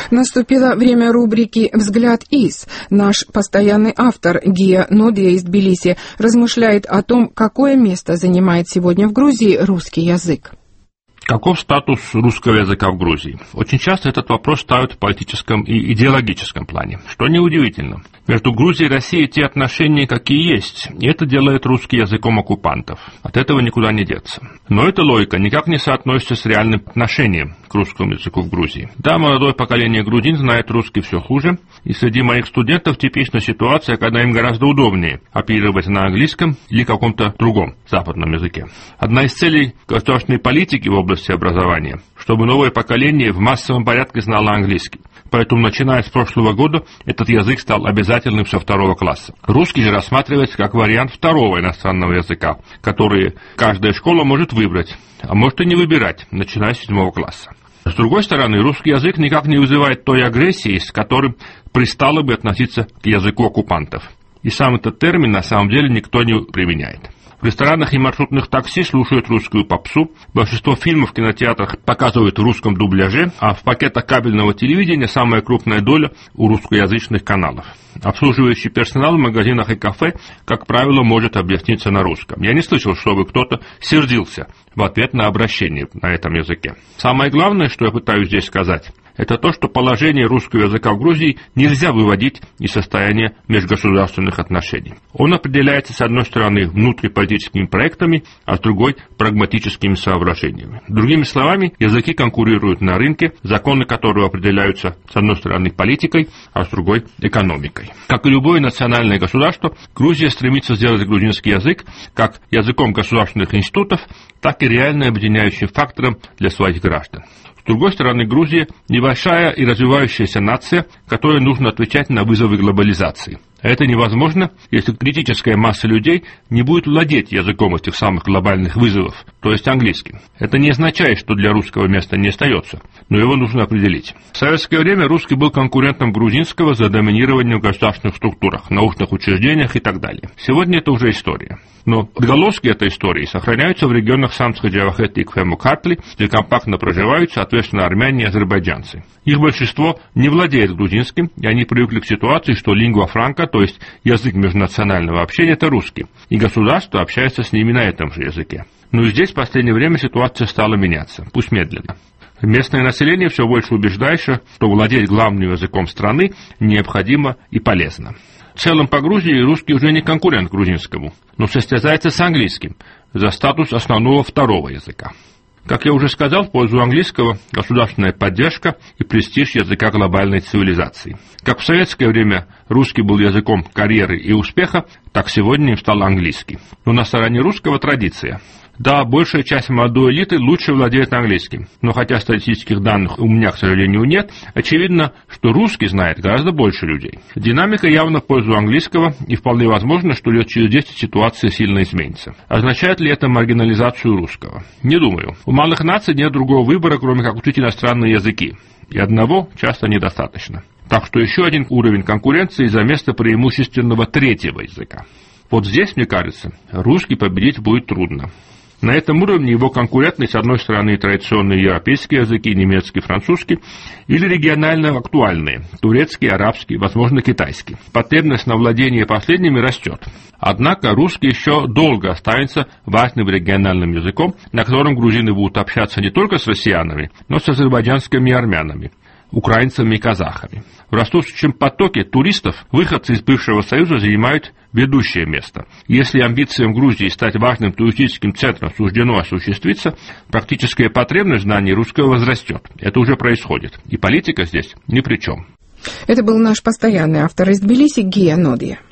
Наступило время рубрики «Взгляд из». Наш постоянный автор Гия Нодия из Тбилиси размышляет о том, какое место занимает сегодня в Грузии русский язык. Каков статус русского языка в Грузии? Очень часто этот вопрос ставят в политическом и идеологическом плане, что неудивительно. Между Грузией и Россией те отношения, какие есть, и это делает русский языком оккупантов. От этого никуда не деться. Но эта логика никак не соотносится с реальным отношением к русскому языку в Грузии. Да, молодое поколение грузин знает русский все хуже, и среди моих студентов типична ситуация, когда им гораздо удобнее оперировать на английском или каком-то другом западном языке. Одна из целей государственной политики в области образования, чтобы новое поколение в массовом порядке знало английский. Поэтому, начиная с прошлого года, этот язык стал обязательным со 2 класса. Русский же рассматривается как вариант 2-го иностранного языка, который каждая школа может выбрать, а может и не выбирать, начиная с 7 класса. С другой стороны, русский язык никак не вызывает той агрессии, с которой пристало бы относиться к языку оккупантов. И сам этот термин на самом деле никто не применяет. В ресторанах и маршрутных такси слушают русскую попсу, большинство фильмов в кинотеатрах показывают в русском дубляже, а в пакетах кабельного телевидения самая крупная доля у русскоязычных каналов. Обслуживающий персонал в магазинах и кафе, как правило, может объясниться на русском. Я не слышал, чтобы кто-то сердился в ответ на обращение на этом языке. Самое главное, что я пытаюсь здесь сказать, это то, что положение русского языка в Грузии нельзя выводить из состояния межгосударственных отношений. Он определяется, с одной стороны, внутриполитическими проектами, а с другой – прагматическими соображениями. Другими словами, языки конкурируют на рынке, законы которого определяются, с одной стороны, политикой, а с другой – экономикой. Как и любое национальное государство, Грузия стремится сделать грузинский язык как языком государственных институтов, так и реально объединяющим фактором для своих граждан. С другой стороны, Грузия – небольшая и развивающаяся нация, которой нужно отвечать на вызовы глобализации. Это невозможно, если критическая масса людей не будет владеть языком этих самых глобальных вызовов, то есть английским. Это не означает, что для русского места не остается, но его нужно определить. В советское время русский был конкурентом грузинского за доминирование в государственных структурах, научных учреждениях и так далее. Сегодня это уже история. Но отголоски этой истории сохраняются в регионах Самтска-Джавахеты и Кфему-Картли, где компактно проживают, соответственно, армяне и азербайджанцы. Их большинство не владеет грузинским, и они привыкли к ситуации, что лингва франка, то есть язык межнационального общения, это русский, и государство общается с ними на этом же языке. Но здесь в последнее время ситуация стала меняться, пусть медленно. Местное население все больше убеждается, что владеть главным языком страны необходимо и полезно. В целом по Грузии русский уже не конкурент грузинскому, но состязается с английским за статус основного 2-го языка. Как я уже сказал, в пользу английского государственная поддержка и престиж языка глобальной цивилизации. Как в советское время русский был языком карьеры и успеха, так сегодня им стал английский. Но на стороне русского традиция. Да, большая часть молодой элиты лучше владеет английским, но хотя статистических данных у меня, к сожалению, нет, очевидно, что русский знает гораздо больше людей. Динамика явно в пользу английского, и вполне возможно, что лет через 10 ситуация сильно изменится. Означает ли это маргинализацию русского? Не думаю. У малых наций нет другого выбора, кроме как учить иностранные языки, и одного часто недостаточно. Так что еще один уровень конкуренции за место преимущественного 3-го языка. Вот здесь, мне кажется, русский победить будет трудно. На этом уровне его конкурентны, с одной стороны, традиционные европейские языки, немецкий, французский, или регионально актуальные, турецкий, арабский, возможно, китайский. Потребность на владение последними растет. Однако русский еще долго останется важным региональным языком, на котором грузины будут общаться не только с россиянами, но с азербайджанскими и армянами, украинцами и казахами. В растущем потоке туристов выходцы из бывшего Союза занимают ведущее место. Если амбициям Грузии стать важным туристическим центром суждено осуществиться, практическая потребность знаний русского возрастет. Это уже происходит. И политика здесь ни при чем. Это был наш постоянный автор из Тбилиси Гия Нодия.